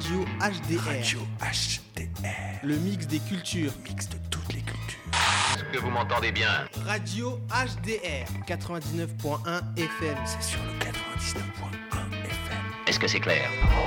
Radio HDR. Radio HDR. Le mix des cultures. Le mix de toutes les cultures. Est-ce que vous m'entendez bien? Radio HDR 99.1 FM. C'est sur le 99.1 FM. Est-ce que c'est clair?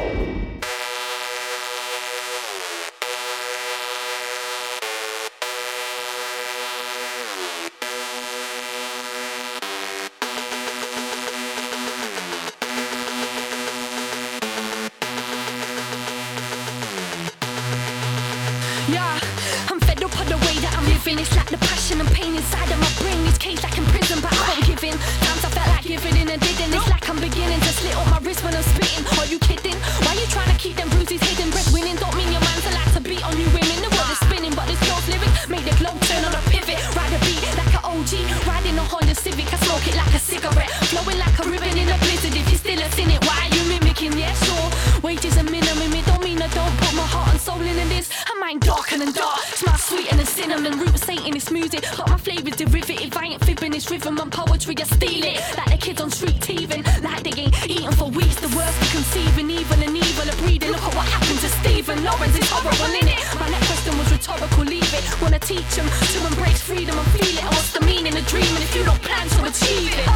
It's like the passion and pain inside of my brain. This cage like in prison, but I won't give in. Times I felt like giving in and didn't. It's like I'm beginning to slit up my wrist when I'm spitting. Are you kidding? Why you trying to keep them bruises hidden? Breadwinning don't mean your man's allowed to beat on you women. The world is spinning, but this girl's lyrics make the globe turn on a pivot. Ride a beat like an OG, riding a Honda Civic. I smoke it like a cigarette, flowing like a ribbon in a blizzard. If you're still a cynic, why are you mimicking? Yeah, sure. Wages are minimum, it don't mean I don't put my heart and soul into this. I mind darker than dark, smell sweeter than cinnamon. Roots ain't in this music, but my flavor's derivative. I ain't fibbing this rhythm and poetry, I steal it. Like the kids on street teething, like they ain't eating for weeks. The worst we conceiving, evil and evil are breeding. Look at what happened to Stephen Lawrence, it's horrible, innit? My next question was rhetorical, leave it. Wanna teach them to embrace freedom and feel it. And what's the meaning of dreaming if you don't plan to achieve it?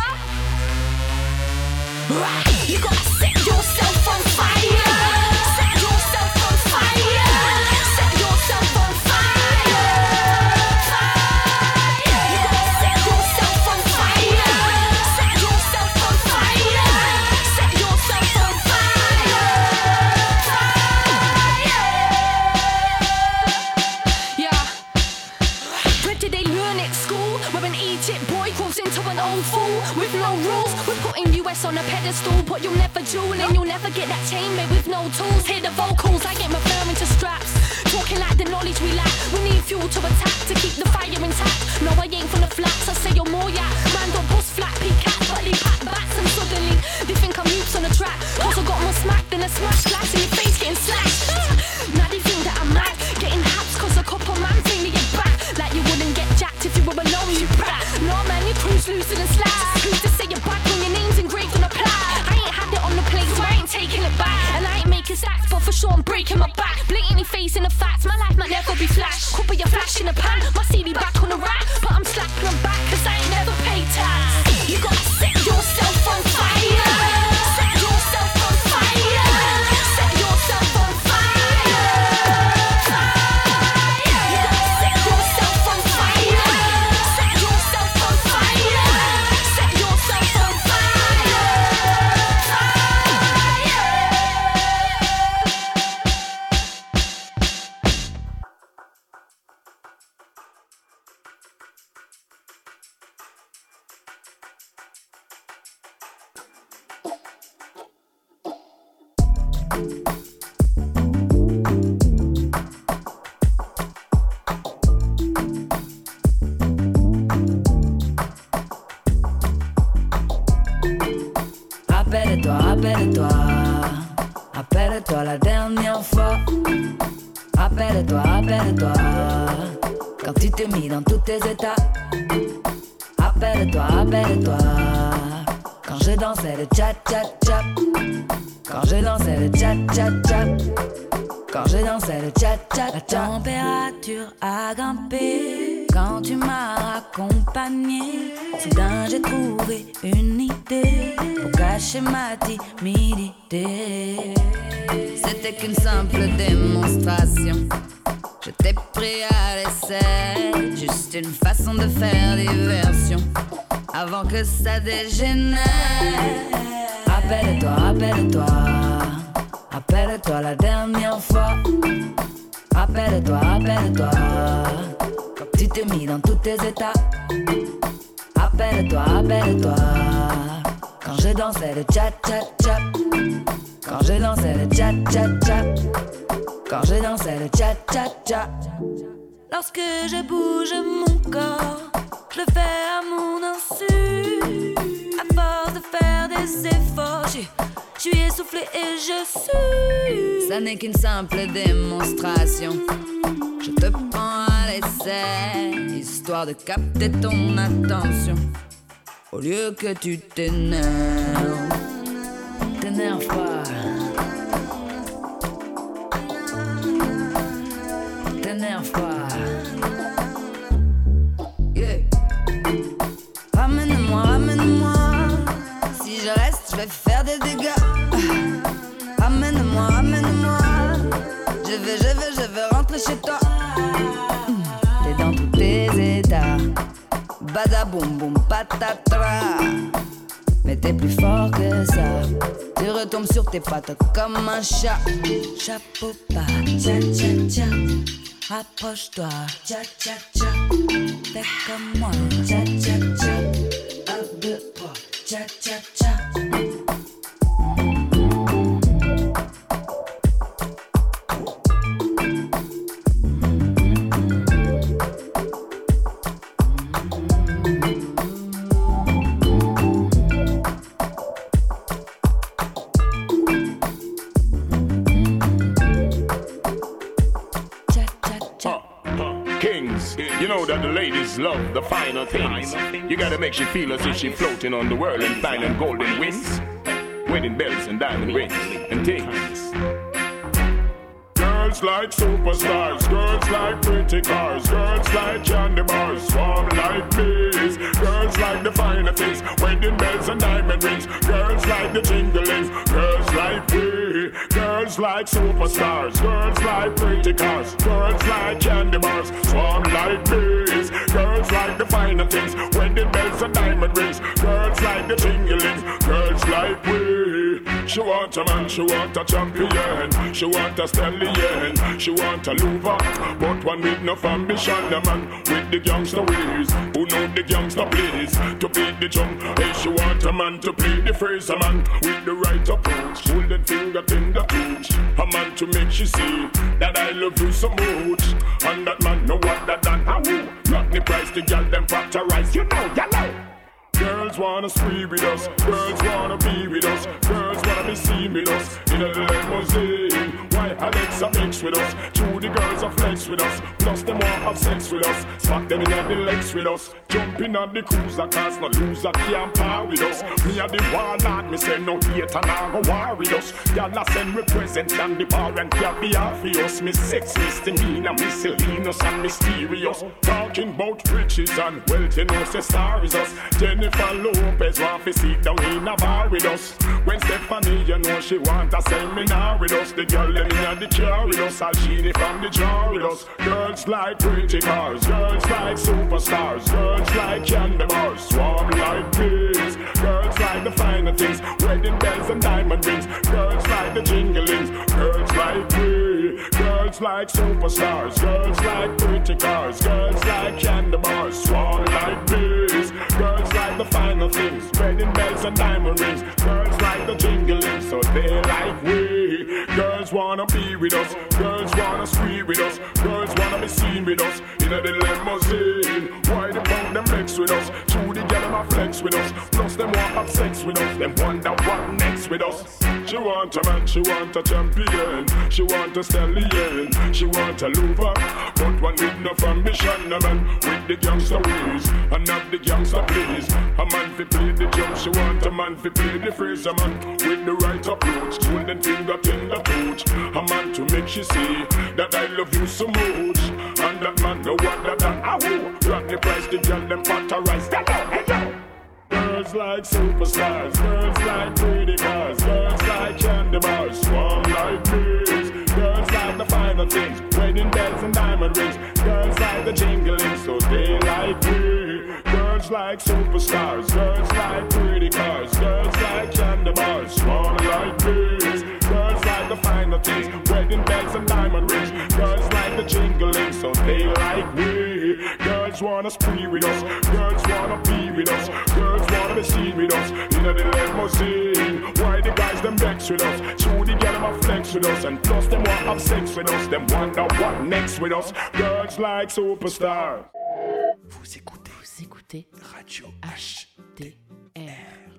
Right, you gotta set yourself on fire. Set yourself on fire. Set yourself on fire. Fire. You gotta set yourself on fire. Set yourself on fire. Set yourself on fire. Fire. Yeah. Where did they learn at school? Where an Egypt boy grows into an old fool with no rules. We're putting US on a pedestal, but you'll never jewel and you'll never get that chain made with no tools. Hear the vocals, I get referring to straps. Talking like the knowledge we lack. We need fuel to attack to keep the fire intact. No, I ain't from the flats, I say you're more yak. Man don't bust flat, peak cats, but they pack bats. And suddenly, they think I'm oops on the track. Cause I got more smack than a smash glass in your face getting slashed. Now they think that I'm mad, getting haps cause a couple man think they get back. Like you wouldn't get jacked if you were alone, you brat. No man, your crew's looser than slacks. Who's to say you're back when your name's engraved on a plaque? I ain't had it on the plate, so I ain't taking it back. And I ain't making stacks, but for sure I'm breaking my back. Blatantly facing the facts, my life might never be flash. Could be a flash in the pan, my CD back on the rack. But I'm slacking on back, cause I ain't never paid tax. You gotta set yourself on fire. Set yourself on fire. Set yourself on fire. Fire. You gotta set yourself on fire. Set yourself on fire. Set yourself on fire. Rappelle-toi, rappelle-toi, rappelle-toi la dernière fois. Rappelle-toi, rappelle-toi, quand tu t'es mis dans tous tes états. Rappelle-toi, rappelle-toi, quand je dansais le tcha-tcha-tcha. Quand je dansais le tcha-tcha-tcha. Quand je dansais le tcha-tcha-tcha. La température a grimpé quand tu m'as accompagné. Soudain j'ai trouvé une idée pour cacher ma timidité. C'était qu'une simple démonstration, je t'ai pris à l'essai. Juste une façon de faire diversion avant que ça dégénère. Rappelle-toi, rappelle-toi, rappelle-toi la dernière fois. Rappelle-toi, rappelle-toi, quand tu t'es mis dans tous tes états. Rappelle-toi, rappelle-toi, quand je dansais le tcha-tcha-tcha. Quand je dansais le tcha-tcha-tcha. Quand je dansais le tcha-tcha-tcha. Lorsque je bouge mon corps, je le fais à mon insu. À force de faire des efforts, je suis essoufflé et je sue. Ça n'est qu'une simple démonstration, je te prends à l'essai, histoire de capter ton attention. Au lieu que tu t'énerves, t'énerve pas. t'énerve pas. Yeah. Ramène-moi, ramène-moi. Si je reste, je vais faire des dégâts. Ramène-moi, ramène-moi. Je veux rentrer chez toi. T'es dans tous tes états. Badaboum boum patatra. Mais t'es plus fort que ça. Tu retombes sur tes pattes comme un chat. Chapeau pas, tcha tcha tcha. Rapproche-toi, tcha tcha tcha. Fais comme moi, tcha tcha tcha. 1, 2, 3, tcha tcha tcha. You know that the ladies love the finer things. You gotta make she feel as if she floating on the world and flying golden wings, wedding bells and diamond rings and things. Girls like superstars, girls like pretty cars, girls like candy bars, swarm like bees. Girls like the finer things, wedding bells and diamond rings. Girls like the jinglings, girls like we. Girls like superstars, girls like pretty cars, girls like candy bars, swarm like bees. Girls like the finer things, wedding bells and diamond rings. Girls like the jinglings, girls like we. She want a man, she want a champion, she want a stallion, she want a lover, but one with no ambition. A man with the gangster ways, who know the gangster plays, to beat the jump. Hey, she want a man to play the phrase, a man with the right approach, holding finger in the touch. A man to make she see that I love you so much, and that man know what that done. How not the price to get them factorize, you know. Girls wanna spree with us, girls wanna be with us, girls wanna be seen with us in a limousine. Why Alexa mix with us? Two the girls are flex with us, plus them want have sex with us. Spot them in the legs with us, jumping on the cruiser cars, no loser can't par with us. Me and the warlord, me say no hate and I go war with us. Y'all send represent on the bar and can't be half of us. Me sex misdemeanor, miscellaneous and mysterious. Talking about riches and wealth, you know, say star is us. Jennifer Lopez want to sit down in a bar with us. When Stephanie, you know, she want a seminar with us. The girl in the car with us, all she from the jar with us. Girls like pretty cars, girls like superstars, girls like candy bars, swarm like bees. Girls like the finer things, wedding bells and diamond rings. Girls like the jinglings, girls like we. Girls like superstars, girls like pretty cars, girls like candy bars, swarm like bees. Girls like the final things, wedding bells and diamond rings. Girls like the jingling, so they like we. Girls wanna be with us, girls wanna spree with us, girls wanna be seen with us in a limousine. Why the punk them mix with us? Two the girl them flex with us, plus them want have sex with us. Them wonder what next with us. She want a man, she want a champion, she want a stallion, she want a lover, but one with no ambition. A man with the gangster ways, and not the gangster plays. A man fi play the jump, she want a man fi play the phrase. A man with the right approach, holding finger in the touch. A man to make she see that I love you so much, and that man know what that done. Rock the price, the girl them factorize. Hello. Girls like superstars, girls like pretty cars, girls like candy bars, swarm like bees. Girls like the finer things, wedding bells and diamond rings. Girls like the jingling, so they like me. Girls like superstars, girls like pretty cars, girls like candy bars, swarm like bees. Girls like the finer things, wedding bells and diamond rings. Girls like the jingling, so they like me. Girls wanna spree with us, girls wanna be with us, girls wanna be seen with us in a limousine. Why the guys them vex with us? Two the girl them a flex with us, and plus them want have sex with us. Them wonder what next with us. Girls like superstars. Vous écoutez Radio HDR.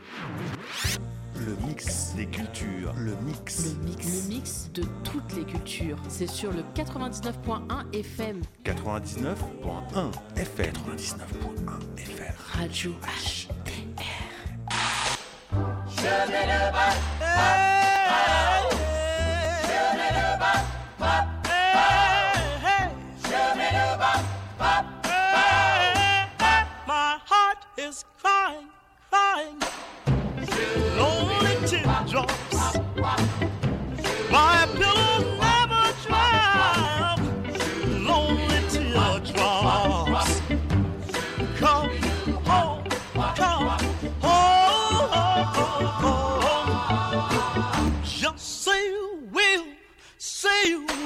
Le mix des cultures, le mix de toutes les cultures. C'est sur le 99.1 FM. 99.1 FM. 99.1 FM. Radio HDR. Je mets le bas, je mets le bas, je is crying, crying, lonely teardrops. My pillow never dry, lonely teardrops. Come home, come home. Just say you will, say you will.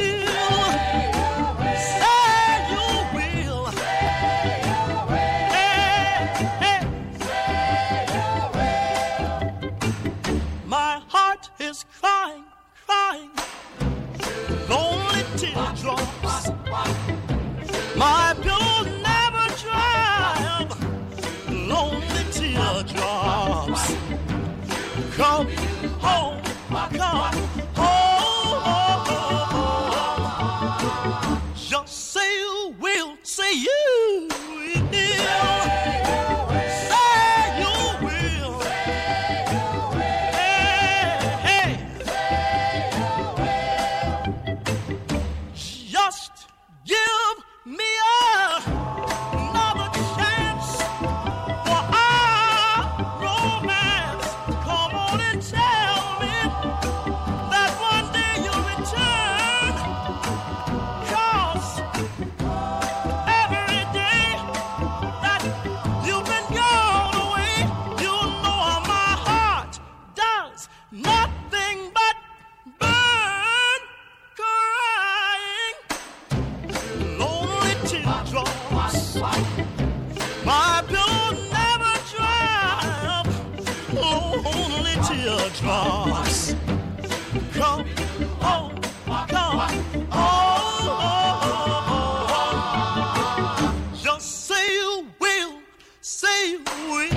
Is crying, crying, lonely teardrops. My pillow never dry, lonely teardrops. Come home, come home. Just say you will, say you will. Teardrops. Come home, come home. Just say you will, say you will.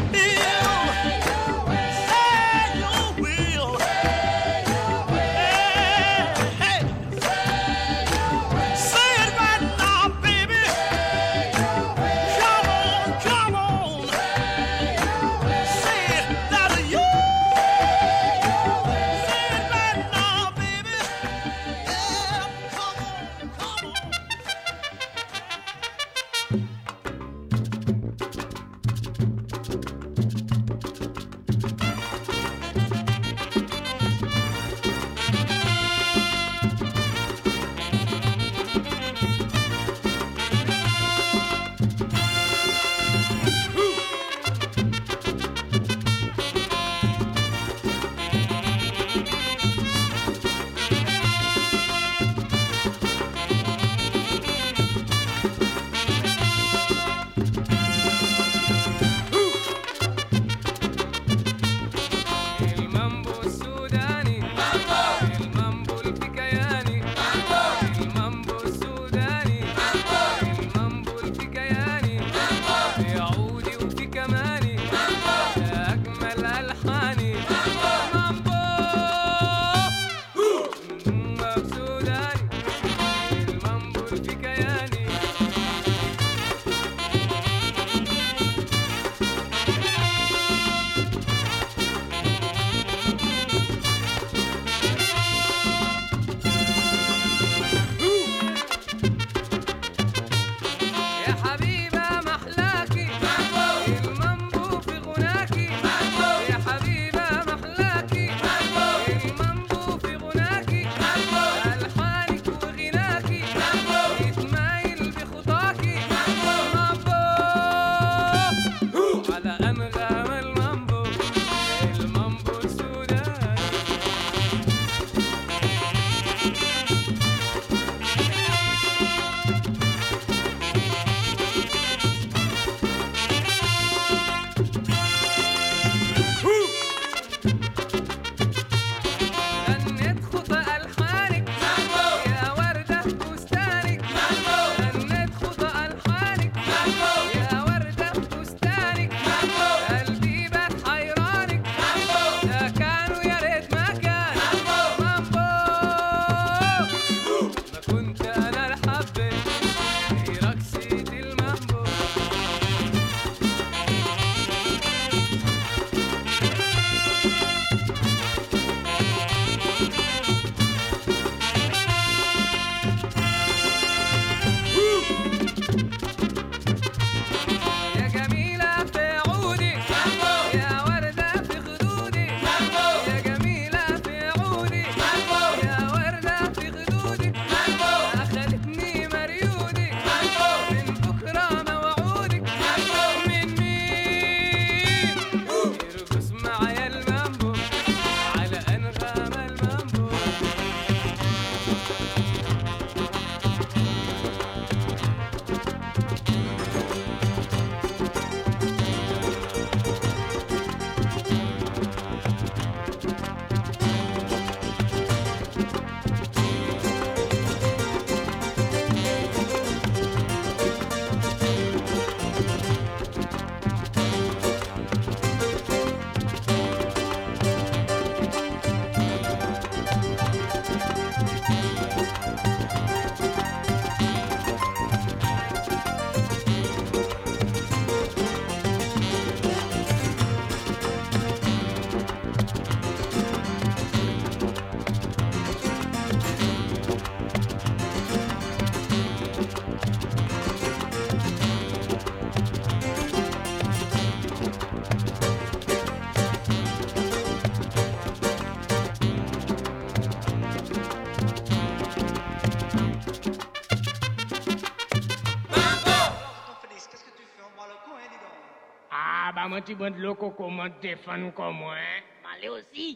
Ah, bah, moi, tu bois de l'eau, coco, moi, te défendre comme moi, hein. Allez aussi.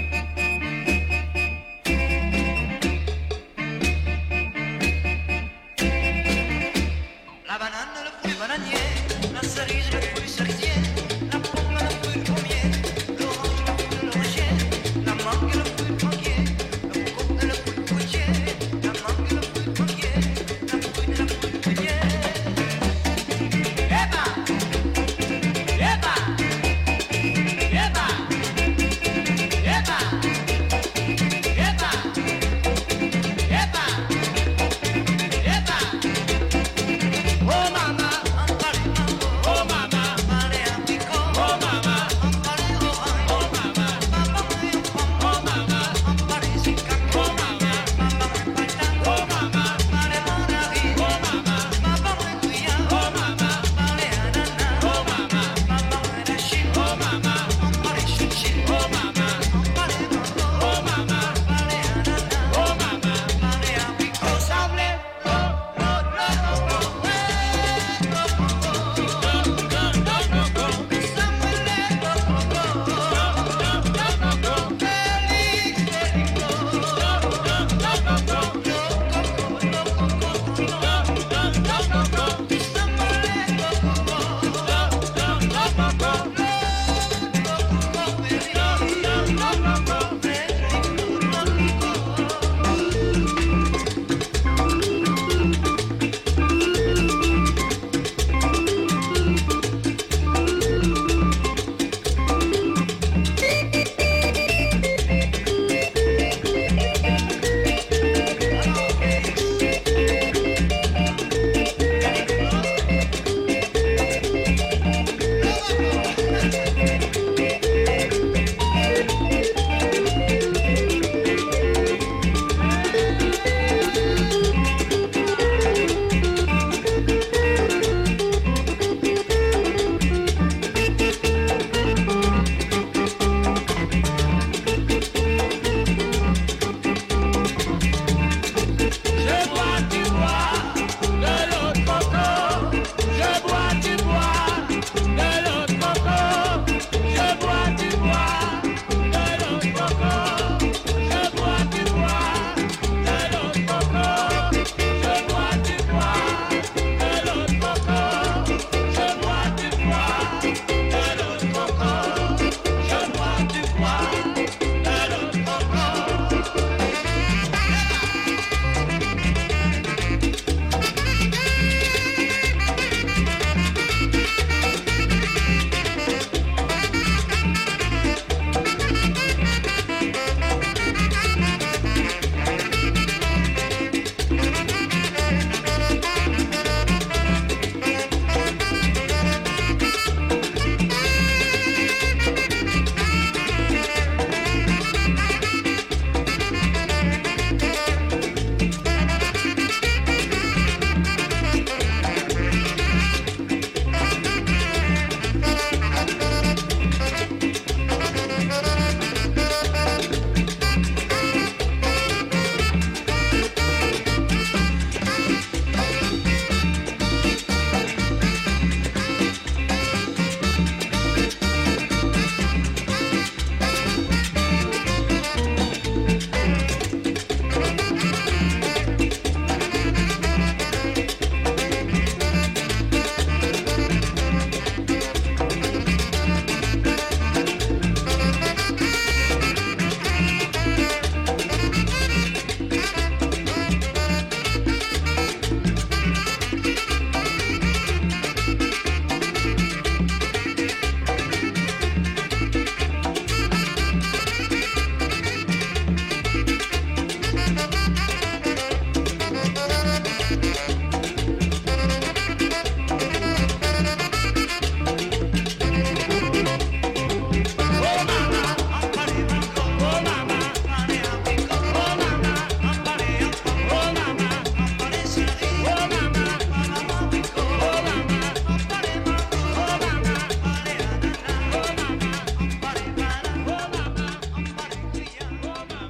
La banane, le fruit bananier, la cerise, le fruit cerisier, la pomme, le fruit pommier, l'orange, le fruit l'oranger, la mangue, le fruit manguier, le coco, le fruit fruitier, la mangue, le fruit manguier, la fruit, le fruit fruitier. Eba! Eba! Eba! Eba! Eba! Eba! Eba! Oh mama, oh mama, oh mama, oh mama, oh mama,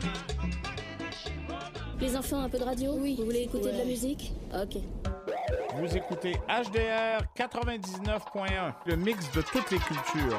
Les enfants, un peu de radio? Oui. Vous voulez écouter de la musique? Ok. Vous écoutez HDR 99.1, le mix de toutes les cultures.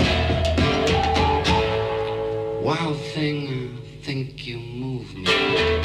Wild thing, I think you move me.